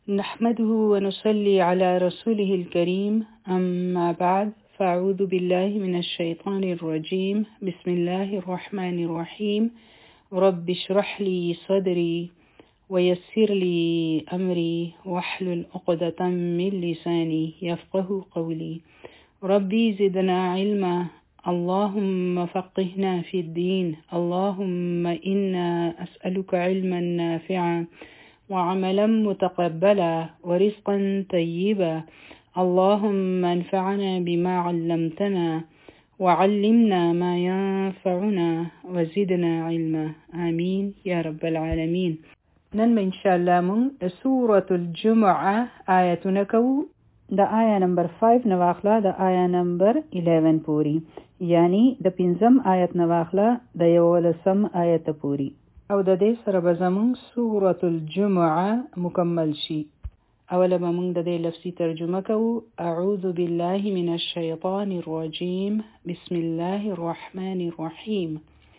نحمده ونصلي على رسوله الكريم أما بعد فأعوذ بالله من الشيطان الرجيم بسم الله الرحمن الرحيم رب اشرح لي صدري ويسر لي أمري واحلل عقدة من لساني يفقه قولي ربي زدنا علما اللهم فقهنا في الدين اللهم إنا أسألك علما نافعا وعملا متقبلا ورزقا طيبا اللهم انفعنا بما علمتنا وعلمنا ما ينفعنا وزدنا علما آمين يا رب العالمين. نن إن شاء الله من سورة الجمعة آياتنا كو دا آية نمبر 5 نواخلا دا آية نمبر 11 پوری یعنی دا پنځم آیت نواخلا دا یولسم آیت پوری او د دې سره به زمونږ سورة الجمعه مکمل شي. اوله به موږ د دې لفظي ترجمه کوو. اعوذ بالله من الشیطان الرجیم بسم الله الرحمن الرحیم.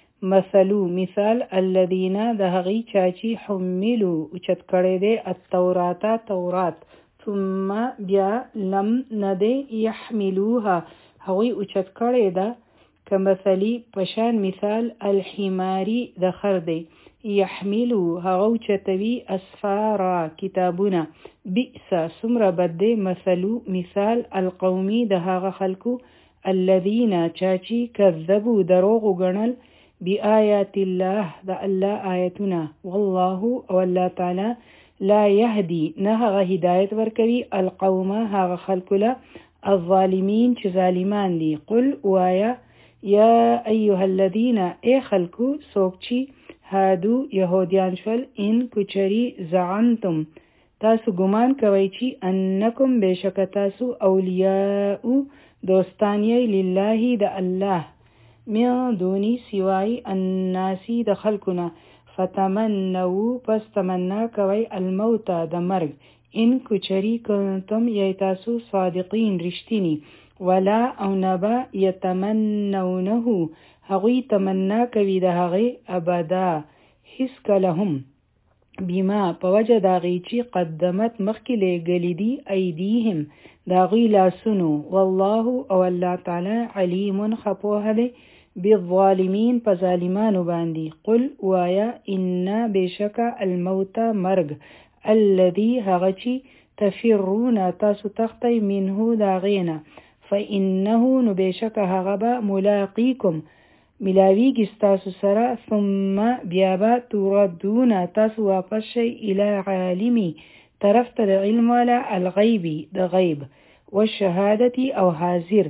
مثال الذین د هغې چا چې حملو اوچت کړی دی التوراة تورات ثم بیا لم ندی یحملوها هغوی اوچت کړی ده کمثلی پشان مثال الحماری د خر دی یحملو هغو چتوی اسفارا کتابونه بئس سمر بد مثلو مثال القومی د هغه خلکو الذین چاچی کذبو دروغ گنل بآیات الله د الله آیتونه والله او الله تعالی لا يهدي نه هغه هدایت ورکوي القوم هغه خلکو له الظالمین چې ظالمان دي. قل وایا یا ایها الذین ای خلکو سوکچی هادو یهودیان شول ان کچری زعنتم تاسو ګمان کوئ چې انکم بشک تاسو اولیاء دوستانی لله د الله من دونی سوای الناسی د خلقنا فتمنوا پس تمنا کوئ الموت د مرگ ان کچری کنتم یی تاسو صادقین رشتینی ولا او نبا یتمنونه هغوی تمنا کوي د هغې ابدا هیڅ کله هم بما په وجه د هغې چې قدمت مخکې لیږلي دي ایدیهم د هغوی لاسونو والله او الله تعالی علیم ښه پوهه دی بالظالمین په ظالمانو باندې. قل وایا ان بشکه الموت مرگ الذي هغه چې تفرون تاسو تختی منه د هغې فإنه نو بشکه هغه به ملاقیکم ملاویږي ستاسو سره ثم بیا به تردون تاسو واپس شئ الی عالمی طرف ته د علم والا الغیبی د غیب والشهادتی او حاضر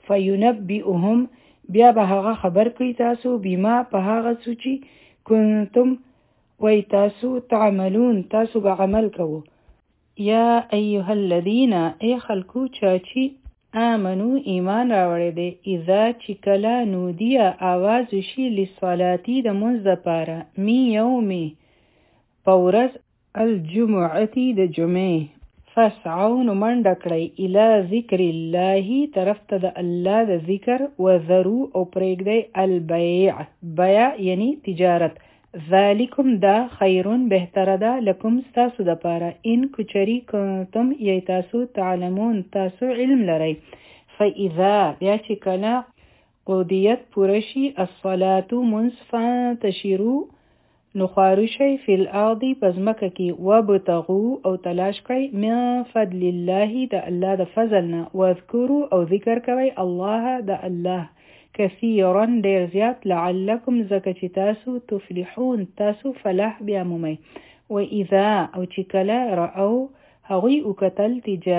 فینبئهم بیا به هغه خبر کوي تاسو بما په هغه څه چې کنتم وی تاسو تعملون تاسو به عمل کوو. یا ایها الذین ای خلکو چاچی آمنو ایمان راوړی دی اذا چې کله نودیه آواز وشي للصلاتی د مونځ دپاره می یومې په ورځ الجمعتی د جمعې فاسعوا نو منډه کړئ الی ذکر الله طرف ته د الله د ذکر وذرو او پرېږدئ البیع بیع یعنی تجارت ذالکم دا خیرون بهتره ده لکم ستاسو دپاره ان کچری کنتم یی تاسو تعلمون تاسو علم لرئ. فاذا بیا چې کله قضیت پوره شي الصلاة منځ فانتشروا نو خوارو شئ فی الارض په ځمکه کې وابتغوا او تلاش کړئ من فضل الله د الله د فضل نه واذکروا او ذکر کوئ الله د الله کثیرا ډیر زیات لعلکم زکه چې تاسو تفلحون تاسو فلاح بیا مومئ. و اذا او چې کله رأو هغوی وکتل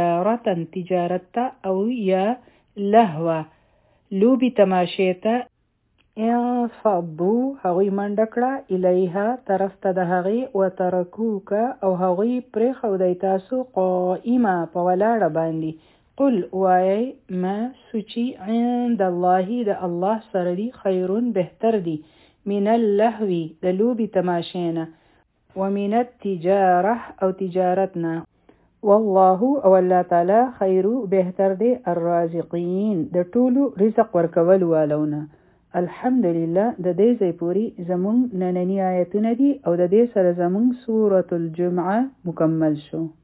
تجارت ته او یا لهوه لوبي تماشې ته انفضوا هغوی منډه کړه الیها طرف ته د هغې وترکوک او هغوی پرېښودی تاسو قائمه په ولاړه باندې. قل وایي ما سوچی عند الله د الله سره دی خیرون بهتر دی من اللهوی د لوبي تماشینا ومن التجاره او تجارتنا والله او الله تعالی خیرو بهتر دی الرازقین د ټولو رزق ورکول والونه. الحمدلله د دې ځای پوری زمون نننی آیتونه دي او د دې سره زمون سورة الجمعه مکمل شو.